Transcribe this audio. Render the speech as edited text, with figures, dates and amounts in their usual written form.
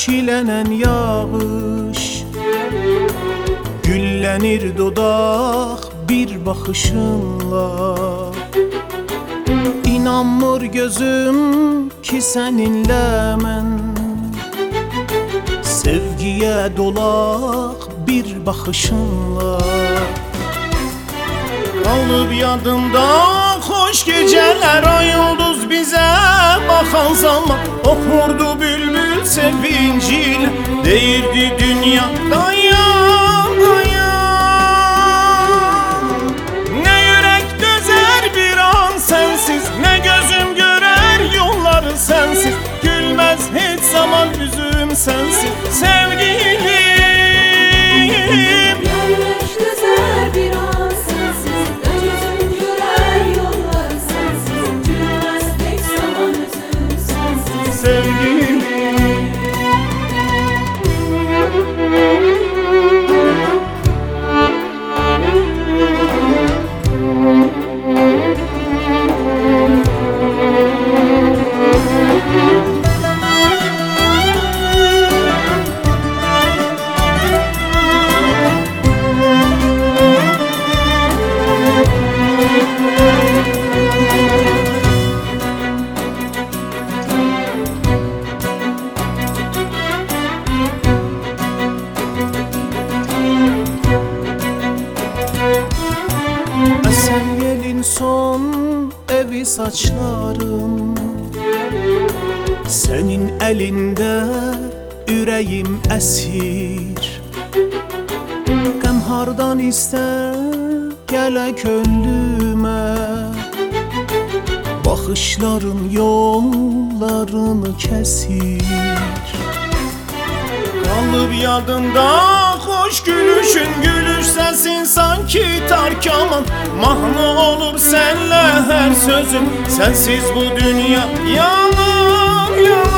ikilenen yağış, güllənir dodaq bir baxışınla. İnanmır gözüm ki səninlə mən sevgiyə dolaq bir baxışınla. Qalıb yadımda xoş gecələr, ay ulduz bizə baxan zaman. Oxurdu bülbül sevincil, deyirdi dünya dayan, dayan. Nə yürək dözər bir an sənsiz, nə gözüm görər yolları sənsiz. Gülməz heç zaman üzüm sənsiz sevgilim. Esen yelin son evi saçlarım, senin elinde ürəyim əsir. Qəm hardan istər gələ könlümə, baxışların yollarını kəsir. Qalıb yadımda xoş gülüşün, gülüş səsin sanki tar kaman. Mahnı olub sənlə hər sözüm, sənsiz bu dünya yalan, yalan.